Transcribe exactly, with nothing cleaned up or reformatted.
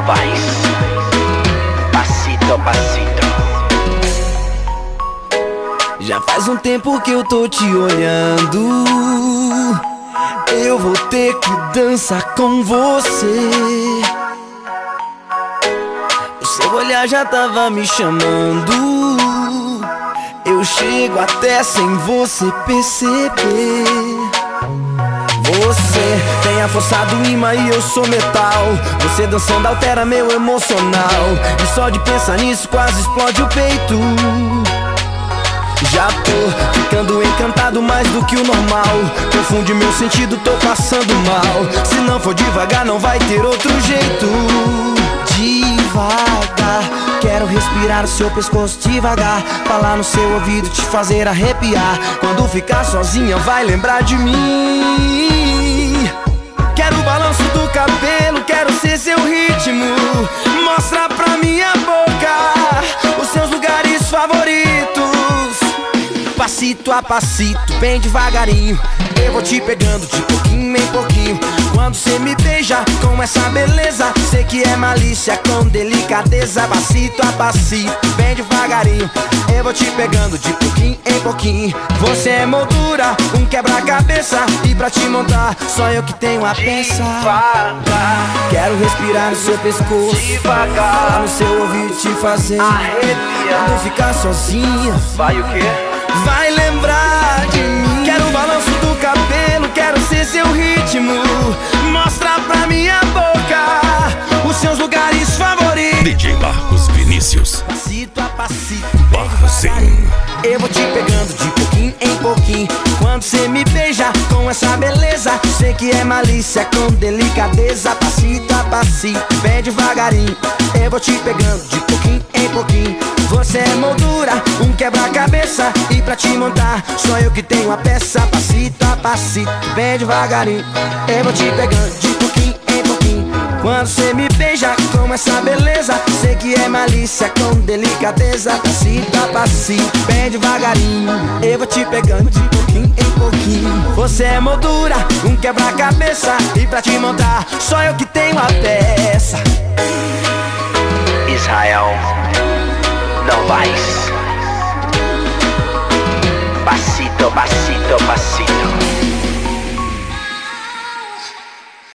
vais, pasito a pasito. Já faz um tempo que eu tô te olhando. Eu vou ter que dançar com você. O seu olhar já tava me chamando. Eu chego até sem você perceber. Você tem a força do imã e eu sou metal. Você dançando altera meu emocional. E só de pensar nisso quase explode o peito. Já tô ficando encantado mais do que o normal. Confunde meu sentido, tô passando mal. Se não for devagar não vai ter outro jeito. Devagar, quero respirar o seu pescoço devagar. Falar no seu ouvido, te fazer arrepiar. Quando ficar sozinha vai lembrar de mim. Quero o balanço do cabelo, quero ser seu ritmo. Mostra pra minha boca os seus lugares favoritos. Passito a passito, bem devagarinho, eu vou te pegando de pouquinho em pouquinho. Quando cê me beija com essa beleza, sei que é malícia com delicadeza. Passito a passito, bem devagarinho, eu vou te pegando de pouquinho em pouquinho. Você é moldura, um quebra-cabeça, e pra te montar só eu que tenho a peça. Quero respirar no seu pescoço, Devagar, falar no seu ouvido, te fazer arrepiar. quando ficar sozinha Vai o quê? vai lembrar de mim. Quero o balanço do cabelo, quero ser seu ritmo. Mostra pra minha boca os seus lugares favoritos. D J Marcos Vinícius. Passito a passito, bem Barzinho. devagarinho, eu vou te pegando de pouquinho em pouquinho. Quando cê me beija com essa beleza, sei que é malícia com delicadeza. Passito a passito, bem devagarinho, eu vou te pegando de pouquinho em pouquinho. Você é moldura, um quebra-cabeça, e pra te montar só eu que tenho a peça. Passito a passito, bem devagarinho, eu vou te pegando de pouquinho em pouquinho. Quando cê me beija com essa beleza, sei que é malícia com delicadeza. Passito a passito, bem devagarinho, eu vou te pegando de pouquinho em pouquinho. Você é moldura, um quebra-cabeça, e pra te montar só eu que tenho a peça. Israel, não vais, pasito, pasito, pasito.